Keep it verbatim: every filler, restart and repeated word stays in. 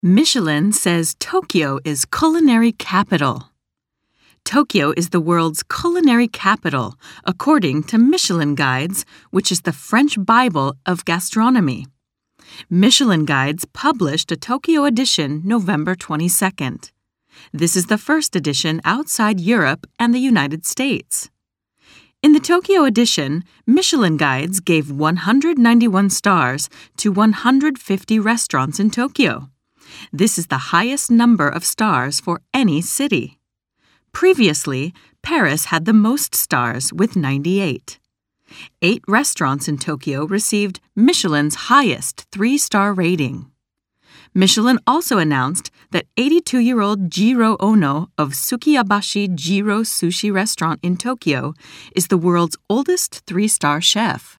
Michelin says Tokyo is culinary capital. Tokyo is the world's culinary capital, according to Michelin Guides, which is the French Bible of gastronomy. Michelin Guides published a Tokyo edition November twenty-second. This is the first edition outside Europe and the United States. In the Tokyo edition, Michelin Guides gave one hundred ninety-one stars to one hundred fifty restaurants in Tokyo. This is the highest number of stars for any city. Previously, Paris had the most stars with ninety-eight. Eight restaurants in Tokyo received Michelin's highest three-star rating. Michelin also announced that eighty-two-year-old Jiro Ono of Sukiyabashi Jiro Sushi Restaurant in Tokyo is the world's oldest three-star chef.